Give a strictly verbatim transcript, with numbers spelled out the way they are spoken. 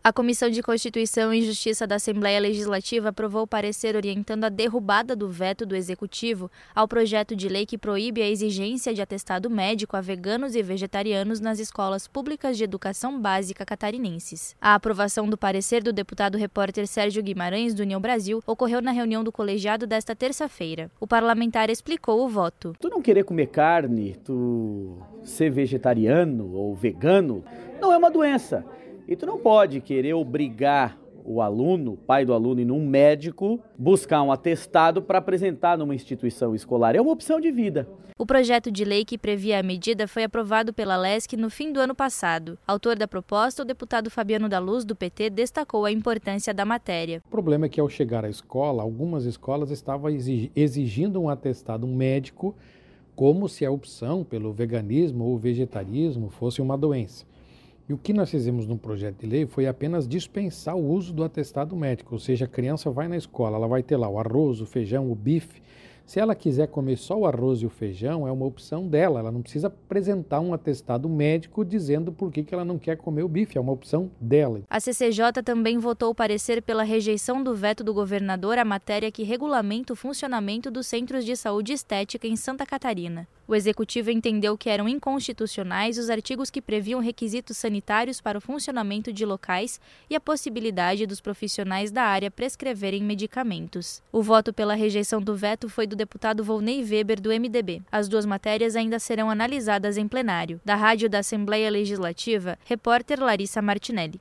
A Comissão de Constituição e Justiça da Assembleia Legislativa aprovou o parecer orientando a derrubada do veto do Executivo ao projeto de lei que proíbe a exigência de atestado médico a veganos e vegetarianos nas escolas públicas de educação básica catarinenses. A aprovação do parecer do deputado repórter Sérgio Guimarães, do União Brasil, ocorreu na reunião do colegiado desta terça-feira. O parlamentar explicou o voto. Tu não querer comer carne, tu ser vegetariano ou vegano, não é uma doença. E tu não pode querer obrigar o aluno, o pai do aluno, e num médico, buscar um atestado para apresentar numa instituição escolar. É uma opção de vida. O projeto de lei que previa a medida foi aprovado pela Lesc no fim do ano passado. Autor da proposta, o deputado Fabiano da Luz, do P T, destacou a importância da matéria. O problema é que, ao chegar à escola, algumas escolas estavam exigindo um atestado médico como se a opção pelo veganismo ou vegetarismo fosse uma doença. E o que nós fizemos no projeto de lei foi apenas dispensar o uso do atestado médico, ou seja, a criança vai na escola, ela vai ter lá o arroz, o feijão, o bife. Se ela quiser comer só o arroz e o feijão, é uma opção dela, ela não precisa apresentar um atestado médico dizendo por que ela não quer comer o bife, é uma opção dela. A C C J também votou o parecer pela rejeição do veto do governador à matéria que regulamenta o funcionamento dos centros de saúde estética em Santa Catarina. O executivo entendeu que eram inconstitucionais os artigos que previam requisitos sanitários para o funcionamento de locais e a possibilidade dos profissionais da área prescreverem medicamentos. O voto pela rejeição do veto foi do deputado Volney Weber, do M D B. As duas matérias ainda serão analisadas em plenário. Da Rádio da Assembleia Legislativa, repórter Larissa Martinelli.